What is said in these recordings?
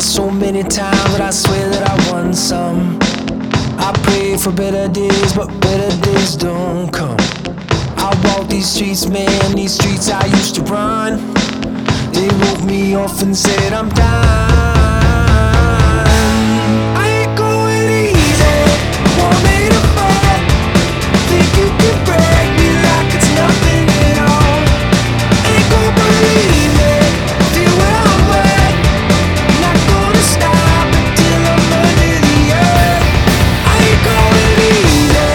so many times that I swear that I won some. I pray for better days, but better days don't come. I walk these streets, man, these streets I used to run. They wrote me off and said I'm done. I ain't going easy, want me to fall. Think you can break me like it's nothing at all. Ain't gonna believe it, feel where I'm at. Not gonna stop until I'm under the earth. I ain't going easy,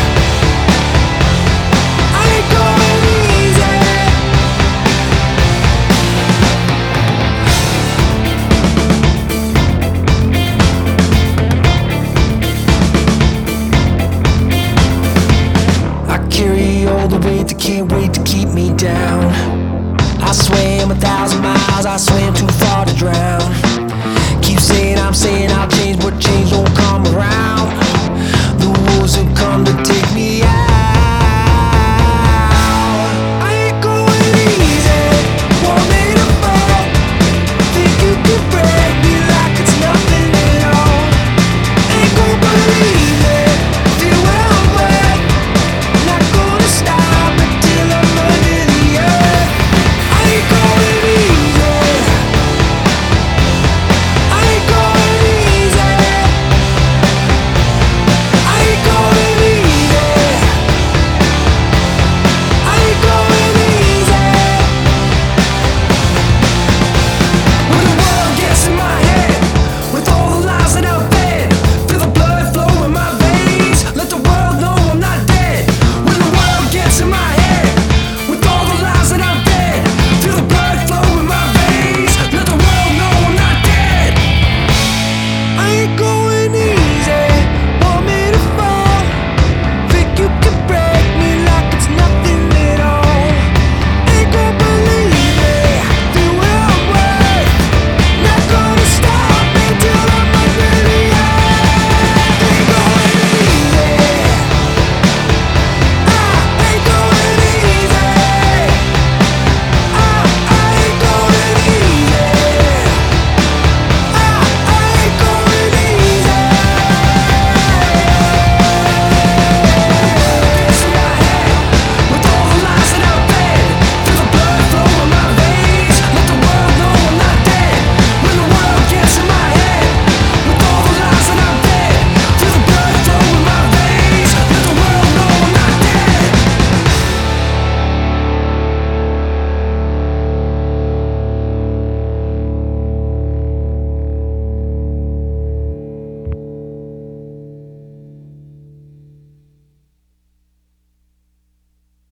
I ain't going easy. I carry all the weight that can't wait to keep me down. I swam 1,000 miles, I swam too far to drown. Keep saying I'll change, but change don't come around. The wolves have come to take me out.